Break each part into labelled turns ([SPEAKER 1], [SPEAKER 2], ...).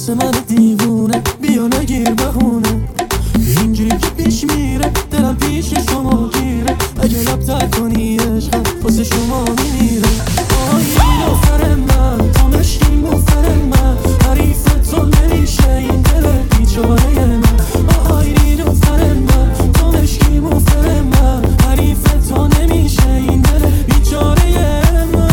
[SPEAKER 1] واسه من دیوونه، بیا نگیر بهونه. اینجوری که پیش میره دلم پیش شما گیره، اگه لب تر کنی عشقم واسه شما میمیره. آی لوفر من تو مشکی موفر من، حریف تو نمیشه این دل بیچاره من. آی لوفر من تو مشکی موفر من، حریف تو نمیشه این دل بیچاره من.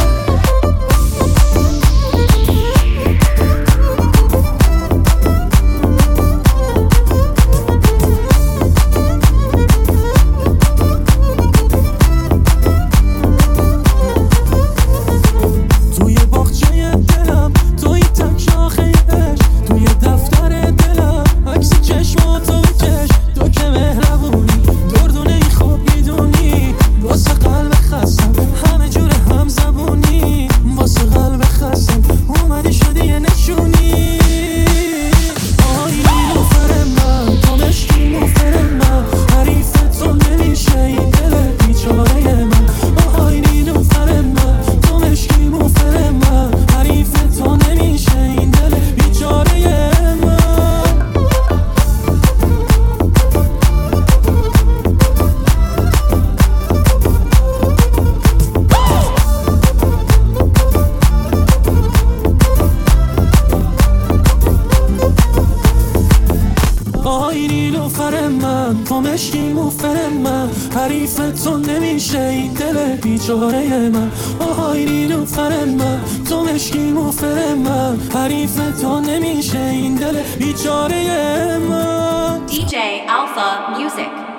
[SPEAKER 1] آی لوفر من تو مشکی موفر من، حریف تو نمیشه این دل بیچاره من. آی لوفر من تو مشکی موفر من، حریف تو نمیشه این دل بیچاره من.
[SPEAKER 2] DJ Alpha Music.